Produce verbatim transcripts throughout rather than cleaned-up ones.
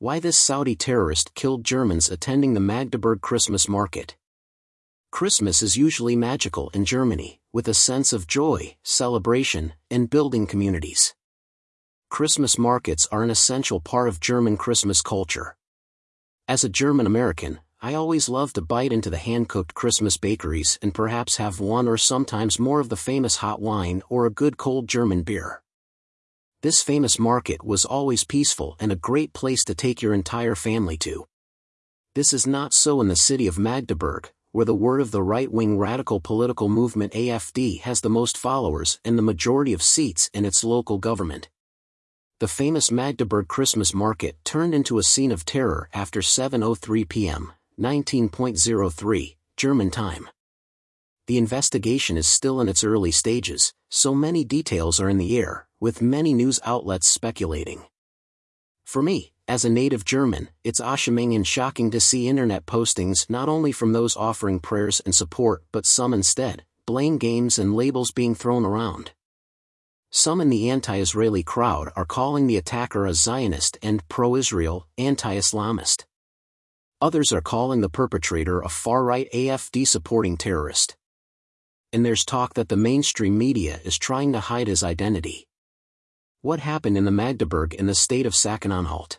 Why this Saudi terrorist killed Germans attending the Magdeburg Christmas market. Christmas is usually magical in Germany, with a sense of joy, celebration, and building communities. Christmas markets are an essential part of German Christmas culture. As a German American, I always love to bite into the hand-cooked Christmas bakeries and perhaps have one or sometimes more of the famous hot wine or a good cold German beer. This famous market was always peaceful and a great place to take your entire family to. This is not so in the city of Magdeburg, where the word of the right-wing radical political movement A F D has the most followers and the majority of seats in its local government. The famous Magdeburg Christmas market turned into a scene of terror after seven oh three p m, nineteen oh three, German time. The investigation is still in its early stages, so many details are in the air, with many news outlets speculating. For me, as a native German, it's alarming and shocking to see internet postings not only from those offering prayers and support but some instead, blame games and labels being thrown around. Some in the anti-Israeli crowd are calling the attacker a Zionist and pro-Israel, anti-Islamist. Others are calling the perpetrator a far-right A F D-supporting terrorist. And there's talk that the mainstream media is trying to hide his identity. What happened in the Magdeburg in the state of Sachsen-Anhalt?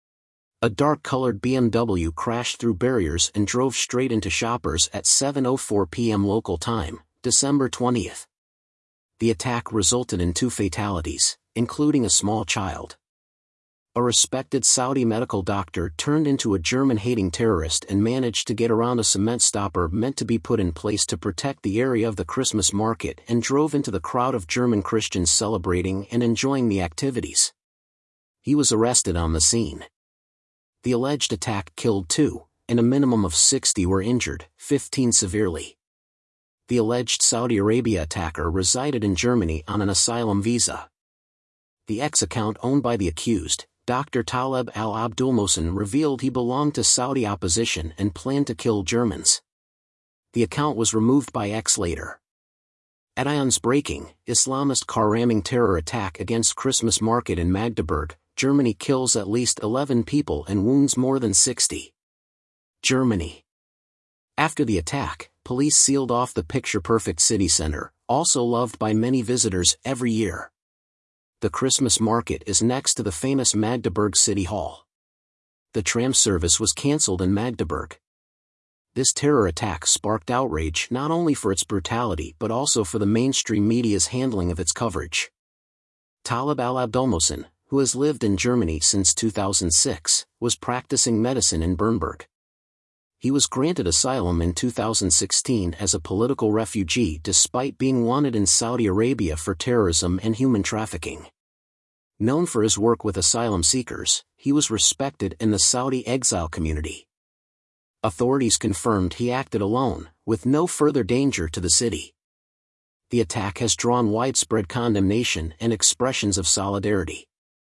A dark-colored B M W crashed through barriers and drove straight into shoppers at seven oh four p m local time, December twentieth. The attack resulted in two fatalities, including a small child. A respected Saudi medical doctor turned into a German-hating terrorist and managed to get around a cement stopper meant to be put in place to protect the area of the Christmas market and drove into the crowd of German Christians celebrating and enjoying the activities. He was arrested on the scene. The alleged attack killed two, and a minimum of sixty were injured, fifteen severely. The alleged Saudi Arabia attacker resided in Germany on an asylum visa. The X account owned by the accused, Doctor Taleb al-Abdulmohsen, revealed he belonged to Saudi opposition and planned to kill Germans. The account was removed by X later. At Ion's breaking, Islamist car-ramming terror attack against Christmas market in Magdeburg, Germany kills at least eleven people and wounds more than sixty. Germany. After the attack, police sealed off the picture-perfect city center, also loved by many visitors every year. The Christmas market is next to the famous Magdeburg City Hall. The tram service was cancelled in Magdeburg. This terror attack sparked outrage not only for its brutality but also for the mainstream media's handling of its coverage. Taleb al-Abdulmohsen, who has lived in Germany since two thousand six, was practicing medicine in Bernburg. He was granted asylum in two thousand sixteen as a political refugee despite being wanted in Saudi Arabia for terrorism and human trafficking. Known for his work with asylum seekers, he was respected in the Saudi exile community. Authorities confirmed he acted alone, with no further danger to the city. The attack has drawn widespread condemnation and expressions of solidarity.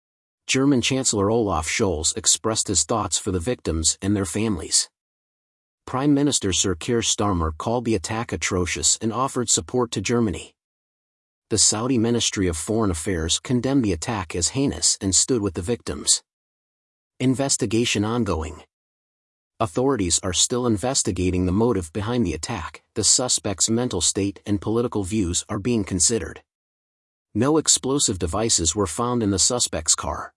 German Chancellor Olaf Scholz expressed his thoughts for the victims and their families. Prime Minister Sir Keir Starmer called the attack atrocious and offered support to Germany. The Saudi Ministry of Foreign Affairs condemned the attack as heinous and stood with the victims. Investigation ongoing. Authorities are still investigating the motive behind the attack. The suspect's mental state and political views are being considered. No explosive devices were found in the suspect's car.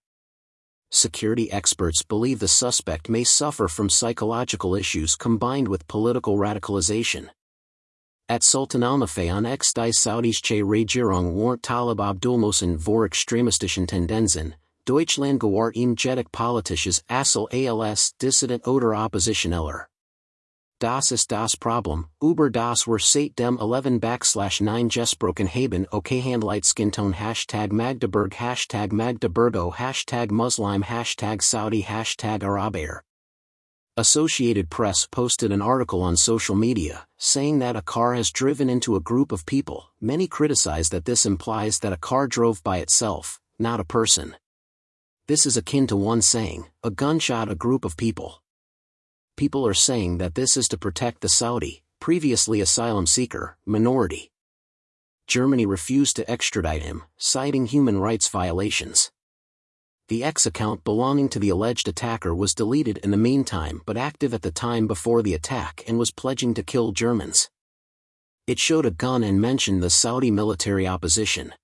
Security experts believe the suspect may suffer from psychological issues combined with political radicalization. At Sultan Al-Nafay on X die Saudis che Regierung warnt Taleb Abdulmohsen vor extremistischen Tendenzen, Deutschland gewahrt ihm jedes politisches Asel als Dissident oder Oppositioneller. Das ist das Problem, über das wir seit dem eleven backslash nine gesprochen haben. Okay, Handleitskinton Hashtag Magdeburg Hashtag Magdeburgo Hashtag Muslim Hashtag Saudi Hashtag Araber. Associated Press posted an article on social media, saying that a car has driven into a group of people. Many criticize that this implies that a car drove by itself, not a person. This is akin to one saying, a gunshot a group of people. People are saying that this is to protect the Saudi, previously asylum seeker, minority. Germany refused to extradite him, citing human rights violations. The X account belonging to the alleged attacker was deleted in the meantime but active at the time before the attack and was pledging to kill Germans. It showed a gun and mentioned the Saudi military opposition.